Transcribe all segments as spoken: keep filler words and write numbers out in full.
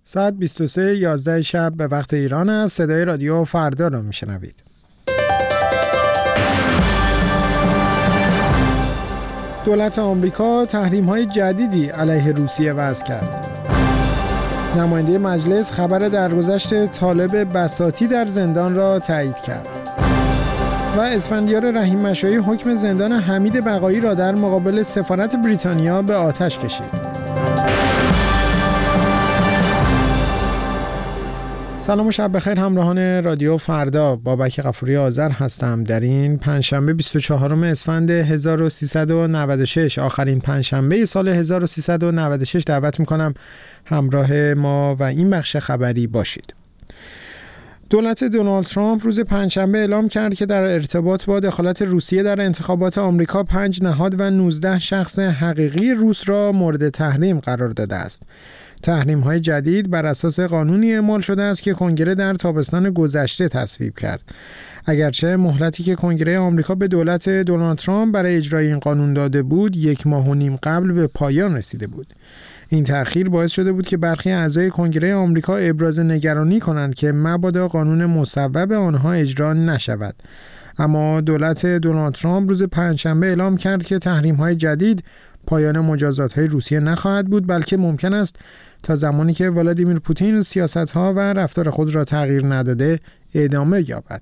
ساعت بیست و سه یازده شب به وقت ایران است. صدای رادیو فردا رو میشنوید. دولت آمریکا تحریم‌های جدیدی علیه روسیه وضع کرد. نماینده مجلس خبر درگذشت طالب بساطی در زندان را تایید کرد. و اسفندیار رحیم مشایی حکم زندان حمید بقایی را در مقابل سفارت بریتانیا به آتش کشید. سلام و شب بخیر همراهان رادیو فردا، بابک غفوری آذر هستم. در این پنجشنبه بیست و چهارم اسفند هزار و سیصد و نود و شش، آخرین پنجشنبه سال هزار و سیصد و نود و شش، دعوت میکنم همراه ما و این بخش خبری باشید. دولت دونالد ترامپ روز پنجشنبه اعلام کرد که در ارتباط با دخالت روسیه در انتخابات آمریکا پنج نهاد و نوزده شخص حقیقی روس را مورد تحریم قرار داده است. تحریم‌های جدید بر اساس قانونی اعمال شده است که کنگره در تابستان گذشته تصویب کرد. اگرچه مهلتی که کنگره آمریکا به دولت دونالد ترامپ برای اجرای این قانون داده بود یک ماه و نیم قبل به پایان رسیده بود. این تأخیر باعث شده بود که برخی اعضای کنگره آمریکا ابراز نگرانی کنند که مبادا قانون مصوب آنها اجرا نشود. اما دولت دونالد ترامپ روز پنجشنبه اعلام کرد که تحریم‌های جدید پایان مجازات‌های روسیه نخواهد بود، بلکه ممکن است تا زمانی که ولادیمیر پوتین سیاست‌ها و رفتار خود را تغییر نداده ادامه یابد.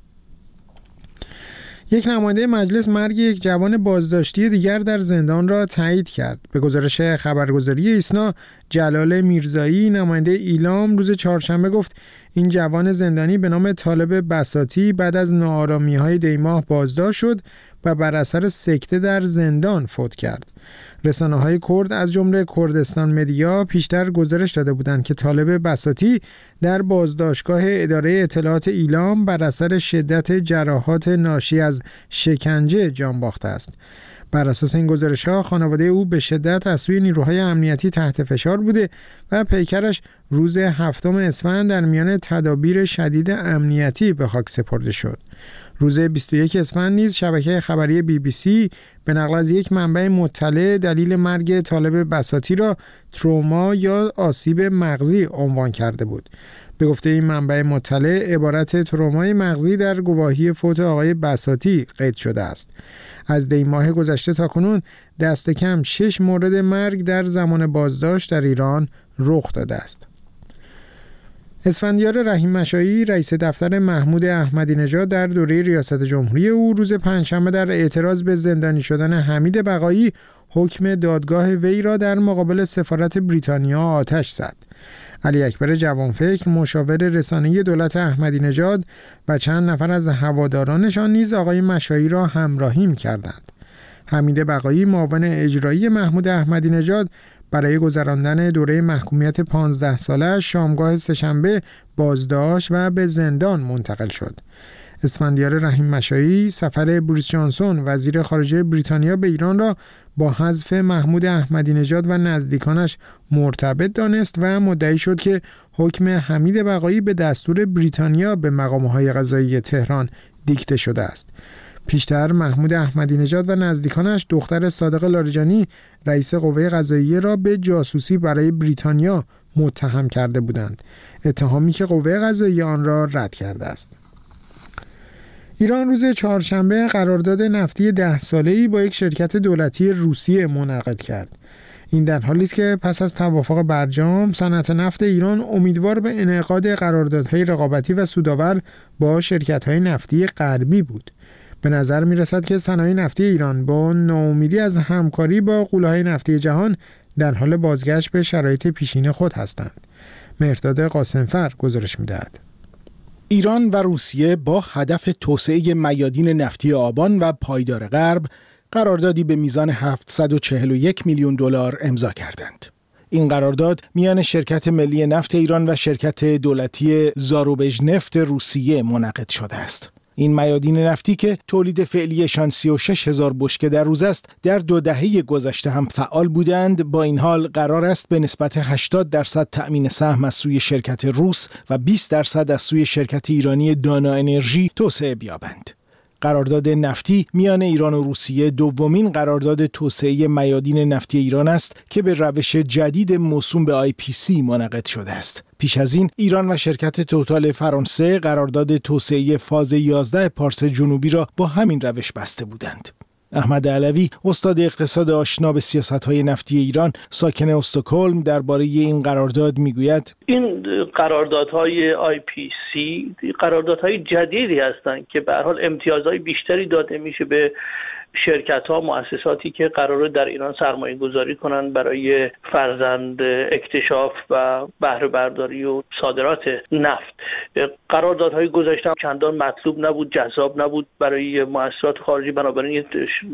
یک نماینده مجلس مرگ یک جوان بازداشتی دیگر در زندان را تایید کرد. به گزارش خبرگزاری ایسنا، جلال میرزایی نماینده ایلام روز چهارشنبه گفت این جوان زندانی به نام طالب بساطی بعد از ناآرامی‌های دیماه بازداشت شد و بر اثر سکته در زندان فوت کرد. رسانه‌های کرد از جمله کردستان مدیا پیشتر گزارش داده بودند که طالب بساطی در بازداشتگاه اداره اطلاعات ایلام بر اثر شدت جراحات ناشی از شکنجه جان باخته است. بر اساس این گزارش‌ها خانواده او به شدت از سوی نیروهای امنیتی تحت فشار بوده و پیکرش روز هفتم اسفند در میان تدابیر شدید امنیتی به خاک سپرده شد. روز بیست و یک اسفند نیز شبکه خبری بی بی سی به نقل از یک منبع مطلع دلیل مرگ طالب بساطی را تروما یا آسیب مغزی عنوان کرده بود. به گفته این منبع مطلع، عبارت ترومای مغزی در گواهی فوت آقای بساطی قید شده است. از دی ماه گذشته تا کنون دست کم شش مورد مرگ در زمان بازداشت در ایران رخ داده است. اسفندیار رحیم مشایی رئیس دفتر محمود احمدی نژاد در دوره ریاست جمهوری او روز پنجشنبه در اعتراض به زندانی شدن حمید بقایی حکم دادگاه وی را در مقابل سفارت بریتانیا آتش زد. علی اکبر جوانفکر مشاور رسانه‌ای دولت احمدی نژاد و چند نفر از هوادارانشان نیز آقای مشایی را همراهی می‌کردند. حمید بقایی معاون اجرایی محمود احمدی نژاد برای گذراندن دوره محکومیت پانزده ساله شامگاه سه‌شنبه بازداشت و به زندان منتقل شد. اسفندیار رحیم مشایی سفر بوریس جانسون وزیر خارجه بریتانیا به ایران را با حذف محمود احمدی نژاد و نزدیکانش مرتبط دانست و مدعی شد که حکم حمید بقایی به دستور بریتانیا به مقام‌های قضایی تهران دیکته شده است. پیشتر محمود احمدی نژاد و نزدیکانش دختر صادق لاریجانی رئیس قوه قضاییه را به جاسوسی برای بریتانیا متهم کرده بودند، اتهامی که قوه قضاییه آن را رد کرده است. ایران روز چهارشنبه قرارداد نفتی ده ساله‌ای با یک شرکت دولتی روسیه منعقد کرد. این در حالی است که پس از توافق برجام صنعت نفت ایران امیدوار به انعقاد قراردادهای رقابتی و سودآور با شرکت‌های نفتی غربی بود. به نظر می رسد که صنایع نفتی ایران با ناامیدی از همکاری با غول‌های نفتی جهان در حال بازگشت به شرایط پیشین خود هستند. مهرداد قاسمفر گزارش می دهد. ایران و روسیه با هدف توسعه میادین نفتی آبان و پایدار غرب قراردادی به میزان هفتصد و چهل و یک میلیون دلار امضا کردند. این قرارداد میان شرکت ملی نفت ایران و شرکت دولتی زاروبژنفت روسیه منعقد شده است. این میادین نفتی که تولید فعلیشان سی و شش هزار بشکه در روز است، در دو دهه گذشته هم فعال بودند. با این حال قرار است به نسبت هشتاد درصد تأمین سهم از سوی شرکت روس و بیست درصد از سوی شرکت ایرانی دانا انرژی توسعه بیابند. قرارداد نفتی میان ایران و روسیه دومین قرارداد توسعه میادین نفتی ایران است که به روش جدید موسوم به آی پی سی منعقد شده است. پیش از این ایران و شرکت توتال فرانسه قرارداد توسعه فاز یازده پارس جنوبی را با همین روش بسته بودند. احمد علوی، استاد اقتصاد آشنا به سیاست‌های نفتی ایران، ساکن استکهلم، درباره این قرارداد میگوید: این قراردادهای آی پی سی قراردادهای جدیدی هستند که به هر حال امتیازهای بیشتری داده میشه به شرکت‌ها، مؤسساتی که قراره در ایران سرمایه گذاری کنند برای فرزند اکتشاف و بهره برداری و صادرات نفت. قراردادهای گذشته چندان مطلوب نبود، جذاب نبود برای مؤسسات خارجی، بنابراین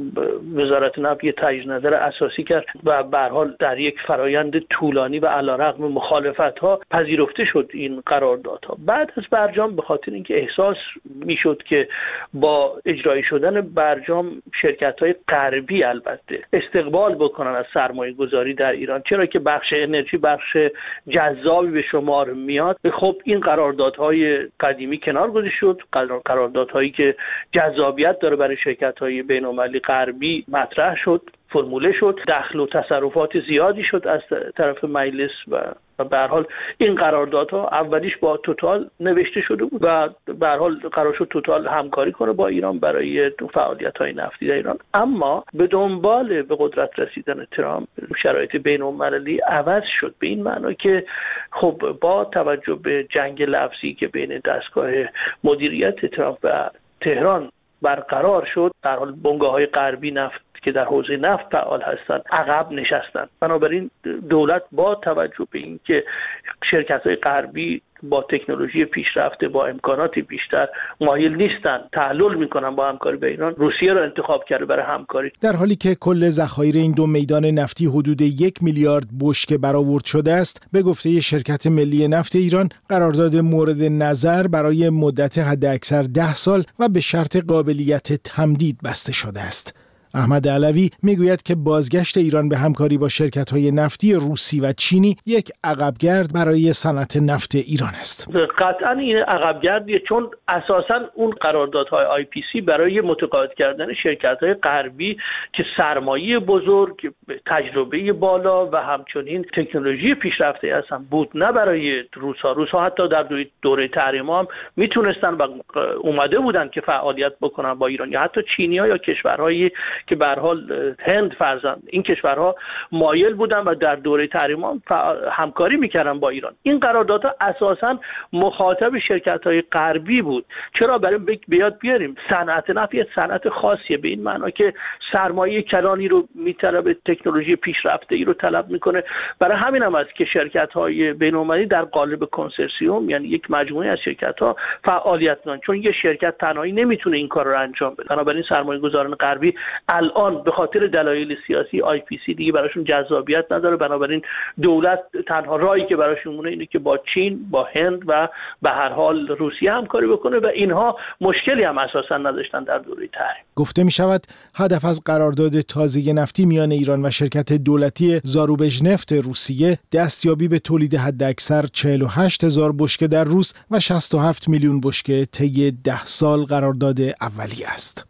وزارت نفت یه تجدید نظر اساسی کرد و به هر حال در یک فرایند طولانی و علیرغم مخالفت‌ها پذیرفته شد این قراردادها. بعد از برجام به خاطر اینکه احساس میشد که با اجرایی شدن برجام شرکت‌های غربی البته استقبال بکنن از سرمایه گذاری در ایران، چرا که بخش انرژی بخش جذابی به شمار میاد، خب این قراردادهای قدیمی کنار گذاشته شد. قراردادهایی که جذابیت داره برای شرکت‌های بین‌المللی غربی مطرح شد، فرموله شد، دخل و تصرفات زیادی شد از طرف مجلس و به هر حال این قراردادها اولیش با توتال نوشته شده بود و به هر حال قرار شد توتال همکاری کنه با ایران برای فعالیت‌های نفتی در ایران. اما به دنبال به قدرت رسیدن ترامپ شرایط بین‌المللی عوض شد، به این معنا که خب با توجه به جنگ لفظی که بین دستگاه مدیریت ترامپ و تهران برقرار شد، در حال بنگاه‌های غربی نفت که در حوزه نفت فعال هستند عقب نشستند. بنابراین دولت با توجه به اینکه شرکت‌های غربی با تکنولوژی پیشرفته، با امکانات بیشتر مایل نیستن تعلل میکنن با همکاری با ایران، روسیه را انتخاب کرده برای همکاری. در حالی که کل ذخایر این دو میدان نفتی حدود یک میلیارد بشکه برآورد شده است، به گفته شرکت ملی نفت ایران قرارداد مورد نظر برای مدت حداکثر ده سال و به شرط قابلیت تمدید بسته شده است. احمد علوی میگوید که بازگشت ایران به همکاری با شرکت‌های نفتی روسی و چینی یک عقبگرد برای صنعت نفت ایران است. قطعاً این عقبگردیه، چون اساساً اون قراردادهای آی پی سی برای متقاعد کردن شرکت‌های غربی که سرمایه بزرگ، تجربه بالا و همچنین تکنولوژی پیشرفته هستن بود، نه برای روس‌ها. روس‌ها حتی در دوره تحریم هم میتونستن و اومده بودن که فعالیت بکنن با ایران، یا حتی چینی‌ها یا کشورهایی که به هر حال هند فرزند این کشورها مایل بودن و در دوره تحریم هم همکاری میکردن با ایران. این قراردادها اساساً مخاطب شرکت‌های غربی بود. چرا؟ برای بیاد بیاریم صنعت نفت یه صنعت خاصیه، به این معنا که سرمایه کلانی رو میطلبه، تکنولوژی پیشرفته ای رو طلب میکنه. برای همین هم است که شرکت‌های بین‌المللی در قالب کنسرسیوم، یعنی یک مجموعه از شرکت‌ها فعالیت می‌کنن، چون یه شرکت تنهایی نمیتونه این کار رو انجام بده. بنابراین سرمایه‌گذاران غربی الان به خاطر دلایل سیاسی آی پی سی دیگه براشون جذابیت نداره. بنابراین دولت تنها راهی که براشون مونه اینه که با چین، با هند و به هر حال روسیه همکاری بکنه و اینها مشکلی هم اساسا نداشتن در دوره تحریم. گفته می شود هدف از قرارداد تازه نفتی میان ایران و شرکت دولتی زاروبژنفت روسیه دستیابی به تولید حداکثر چهل و هشت هزار بشکه در روز و شصت و هفت میلیون بشکه طی ده سال قرارداد اولیه است.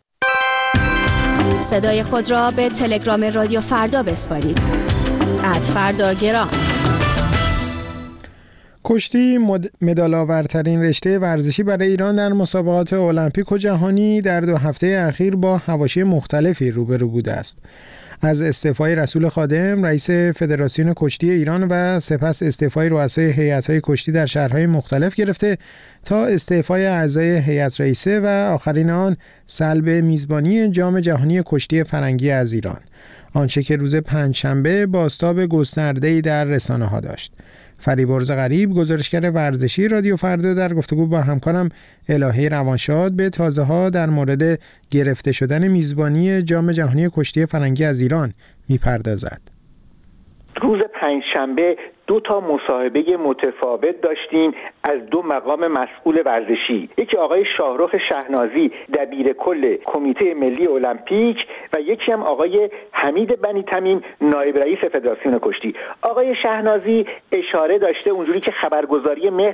صدای خود را به تلگرام رادیو فردا بسپارید. ات فردا گرام. کشتی مدال‌آورترین رشته ورزشی برای ایران در مسابقات المپیک و جهانی در دو هفته اخیر با حواشی مختلفی روبرو بوده است. از استعفای رسول خادم رئیس فدراسیون کشتی ایران و سپس استعفای رؤسای هیئت‌های کشتی در شهرهای مختلف گرفته تا استعفای اعضای هیئت رئیسه و آخرین آن سلب میزبانی جام جهانی کشتی فرنگی از ایران، آنچه که روز پنجشنبه بازتاب گسترده‌ای در رسانه‌ها داشت. فریبرز غریب، گزارشگر ورزشی رادیو فردا، در گفتگو با همکارم الهی روانشاد به تازه‌ها در مورد گرفته شدن میزبانی جام جهانی کشتی فرنگی از ایران میپردازد. روز پنجشنبه دو تا مصاحبه متفاوت داشتیم از دو مقام مسئول ورزشی، یکی آقای شاهرخ شهنازی دبیر کل کمیته ملی المپیک و یکی هم آقای حمید بنی تمیم نایب رئیس فدراسیون کشتی. آقای شهنازی اشاره داشته اونجوری که خبرگزاری مهر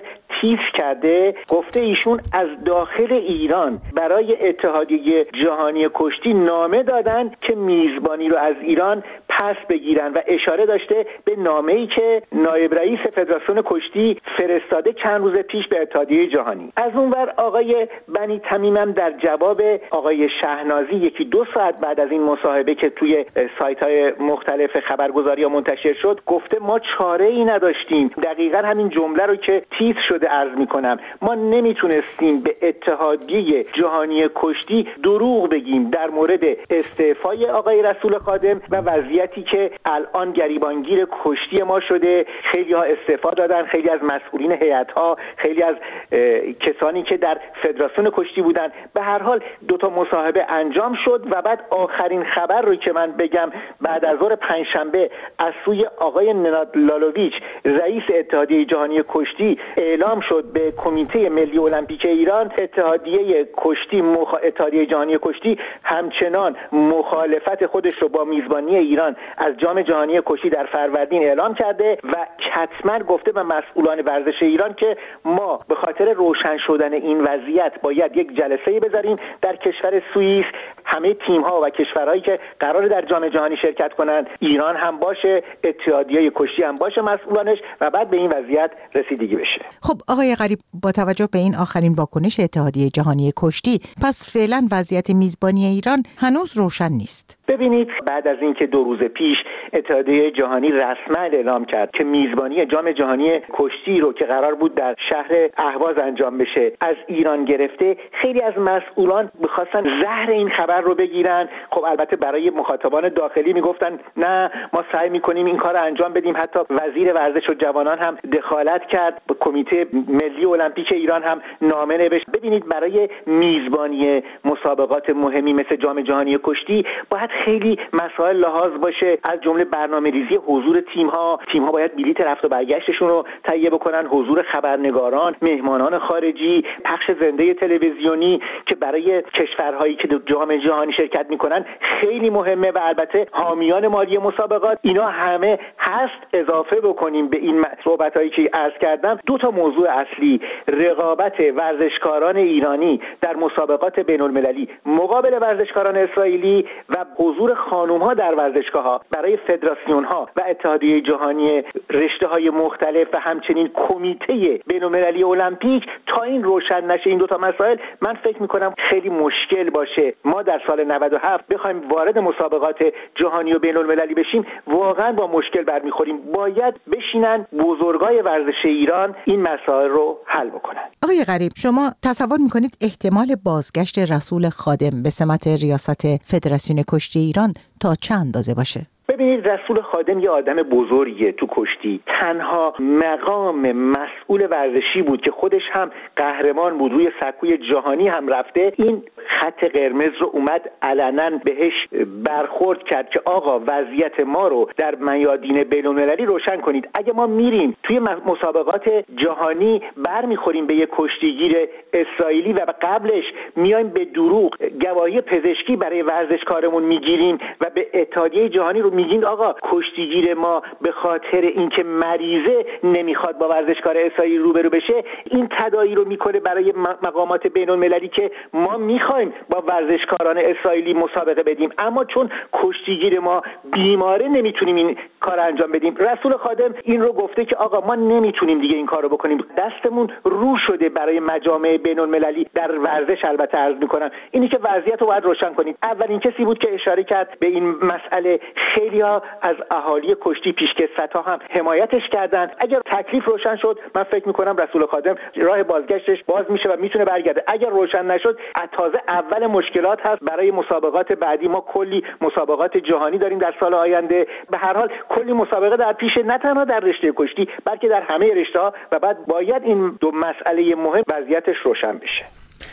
تیز کرده. گفته ایشون از داخل ایران برای اتحادیه جهانی کشتی نامه دادن که میزبانی رو از ایران پس بگیرن و اشاره داشته به نامه‌ای که نایب رئیس فدراسیون کشتی فرستاده چند روز پیش به اتحادیه جهانی. از اونور آقای بنی تمیم هم در جواب آقای شهنازی یکی دو ساعت بعد از این مصاحبه که توی سایت‌های مختلف خبرگزاری‌ها منتشر شد گفته ما چاره‌ای نداشتیم. دقیقاً همین جمله رو که تیتر شده عرض می‌کنم. ما نمیتونستیم به اتحادیه جهانی کشتی دروغ بگیم در مورد استعفای آقای رسول خادم و وضعیتی که الان گریبانگیر کشتی ما شده. خیلی ها استعفا دادن، خیلی از مسئولین هیئت‌ها، خیلی از کسانی که در فدراسیون کشتی بودن. به هر حال دو تا مصاحبه انجام شد و بعد آخرین خبر رو که من بگم بعد از ظهر پنجشنبه از سوی آقای نناد لالوویچ رئیس اتحادیه جهانی کشتی اعلام شد به کمیته ملی المپیک ایران اتحادیه کشتی مخ... اتحادیه جهانی کشتی همچنان مخالفت خودش رو با میزبانی ایران از جام جهانی کشتی در فروردین اعلام کرده و حتما گفته به مسئولان ورزش ایران که ما به خاطر روشن شدن این وضعیت باید یک جلسه بذاریم در کشور سوئیس. همه تیم‌ها و کشورهایی که قراره در جام جهانی شرکت کنند، ایران هم باشه، اتحادیه کشتی هم باشه مسئولانش و بعد به این وضعیت رسیدگی بشه. خب آقای غریب، با توجه به این آخرین واکنش اتحادیه جهانی کشتی، پس فعلا وضعیت میزبانی ایران هنوز روشن نیست. ببینید بعد از اینکه دو روز پیش اتحادیه جهانی رسما اعلام کرد که میزبانی جام جهانی کشتی رو که قرار بود در شهر اهواز انجام بشه از ایران گرفته، خیلی از مسئولان می‌خواستن زهر این خبر رو بگیرن. خب البته برای مخاطبان داخلی میگفتن نه ما سعی می‌کنیم این کار رو انجام بدیم. حتی وزیر ورزش و جوانان هم دخالت کرد، به کمیته ملی المپیک ایران هم نامه نوشت. ببینید برای میزبانی مسابقات مهمی مثل جام جهانی کشتی باید خیلی مسائل لحاظ باشه، از جمله برنامه‌ریزی حضور تیم‌ها. تیم‌ها باید بلیط رفت و برگشتشون رو تهیه بکنن، حضور خبرنگاران، مهمانان خارجی، پخش زنده تلویزیونی که برای کشورهایی که جام جهانی شرکت می‌کنن خیلی مهمه و البته حامیان مالی مسابقات. اینا همه هست. اضافه بکنیم به این صحبتایی که عرض کردم دو تا موضوع اصلی: رقابت ورزشکاران ایرانی در مسابقات بین‌المللی مقابل ورزشکاران اسرائیلی و حضور خانم‌ها در ورزشگاه‌ها. برای فدراسیون‌ها و اتحادیه جهانی رشته‌های مختلف و همچنین کمیته بین‌المللی المپیک تا این روشن نشه این دو تا مسائل، من فکر می‌کنم خیلی مشکل باشه. ما در سال نود و هفت بخوایم وارد مسابقات جهانی و بین‌المللی بشیم واقعا با مشکل برمیخوریم. باید بشینن بزرگای ورزش ایران این مسائل رو حل بکنن. آقای غریب، شما تصور می‌کنید احتمال بازگشت رسول خادم به سمت ریاست فدراسیون کشتی ایران تا چند اندازه باشه؟ ببینید رسول خادم یه آدم بزرگیه تو کشتی. تنها مقام مسئول ورزشی بود که خودش هم قهرمان بود، روی سکوی جهانی هم رفته. این خط قرمز رو اومد علنا بهش برخورد کرد که آقا وضعیت ما رو در میادین بین‌المللی روشن کنید. اگه ما میریم توی مسابقات جهانی برمیخوریم به یه کشتیگیر اسرائیلی و قبلش میایم به دروغ گواهی پزشکی برای ورزشکارمون میگیریم و به اتحادیه جهانی رو میگین آقا کشتیگیر ما به خاطر اینکه مریضه نمیخواد با ورزشکار اسرائیلی روبرو بشه، این تداعی رو میکنه برای مقامات بین‌المللی که ما میخوایم با ورزشکاران اسرائیلی مسابقه بدیم، اما چون کشتیگیر ما بیماره نمیتونیم این کار انجام بدیم. رسول خادم این رو گفته که آقا ما نمیتونیم دیگه این کار رو بکنیم، دستمون رو شده برای مجامع بین‌المللی در ورزش. البته عرض میکنم اینی که وضعیت رو باید روشن کنید. اولین کسی بود که اشاره کرد به این مسئله. خیلی ها از اهالی کشتی پیشکسوت‌ها هم حمایتش کردن. اگر تکلیف روشن شد من فکر میکنم رسول خادم راه بازگشتش باز میشه و میتونه برگرده. اگر روشن نشد تازه اول مشکلات هست برای مسابقات بعدی. ما کلی مسابقات جهانی داریم در سال آینده. به هر حال کلی مسابقه در پیش، نه تنها در رشته کشتی بلکه در همه رشته‌ها و بعد باید این دو مسئله مهم وضعیتش روشن بشه.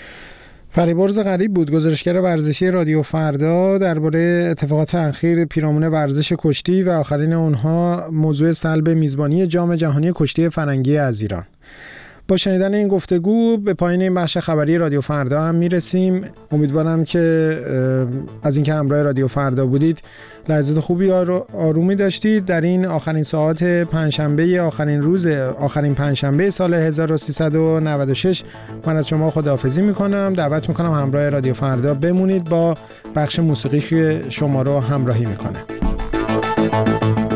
فریبرز غریب بود، گزارشگر ورزشی رادیو فردا، درباره اتفاقات اخیر پیرامون ورزش کشتی و آخرین اونها موضوع سلب میزبانی جام جهانی کشتی فرنگی از ایران. با شنیدن این گفتگو به پایان این بخش خبری رادیو فردا هم میرسیم. امیدوارم که از اینکه همراه رادیو فردا بودید لحظات خوبی آرومی داشتید. در این آخرین ساعات پنجشنبه، آخرین روز آخرین پنجشنبه سال هزار و سیصد و نود و شش من از شما خداحافظی میکنم. دعوت میکنم همراه رادیو فردا بمونید، با بخش موسیقی که شما رو همراهی میکنه.